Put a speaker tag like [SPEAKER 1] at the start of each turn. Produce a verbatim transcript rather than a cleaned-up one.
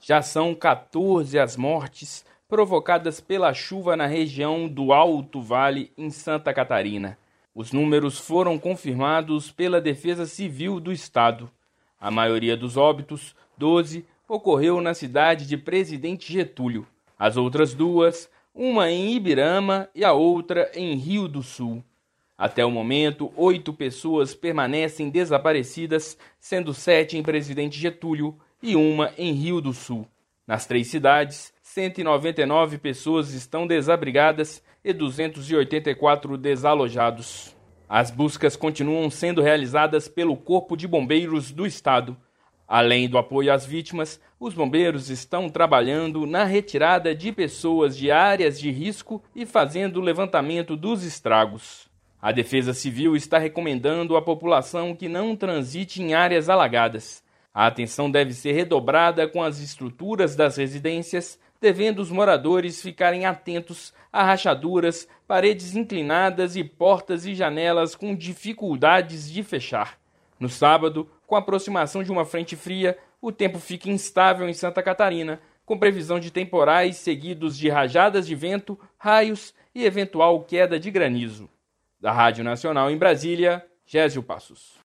[SPEAKER 1] Já são quatorze as mortes provocadas pela chuva na região do Alto Vale, em Santa Catarina. Os números foram confirmados pela Defesa Civil do Estado. A maioria dos óbitos, doze, ocorreu na cidade de Presidente Getúlio. As outras duas, uma em Ibirama e a outra em Rio do Sul. Até o momento, oito pessoas permanecem desaparecidas, sendo sete em Presidente Getúlio e uma em Rio do Sul. Nas três cidades, cento e noventa e nove pessoas estão desabrigadas e duzentos e oitenta e quatro desalojados. As buscas continuam sendo realizadas pelo Corpo de Bombeiros do Estado. Além do apoio às vítimas, os bombeiros estão trabalhando na retirada de pessoas de áreas de risco e fazendo o levantamento dos estragos. A Defesa Civil está recomendando à população que não transite em áreas alagadas. A atenção deve ser redobrada com as estruturas das residências, devendo os moradores ficarem atentos a rachaduras, paredes inclinadas e portas e janelas com dificuldades de fechar. No sábado, com a aproximação de uma frente fria, o tempo fica instável em Santa Catarina, com previsão de temporais seguidos de rajadas de vento, raios e eventual queda de granizo. Da Rádio Nacional em Brasília, Gésio Passos.